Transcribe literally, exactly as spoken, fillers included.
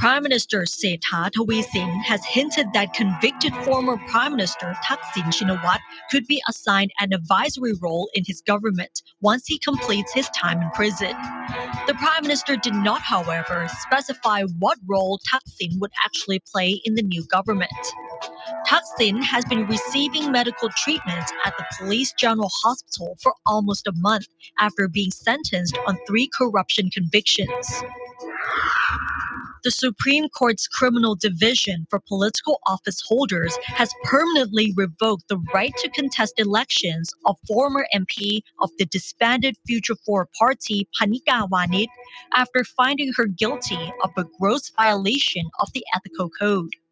Prime Minister Sethar Thavisin has hinted that convicted former Prime Minister Thaksin Shinawatra could be assigned an advisory role in his government once he completes his time in prison. The Prime Minister did not, however, specify what role Thaksin would actually play in the new government. Thaksin has been receiving medical treatment at the Police General Hospital for almost a month after being sentenced on three corruption convictions. The Supreme Court's Criminal Division for Political Office Holders has permanently revoked the right to contest elections of former M P of the disbanded Future Four Party Panika Wanit after finding her guilty of a gross violation of the ethical code.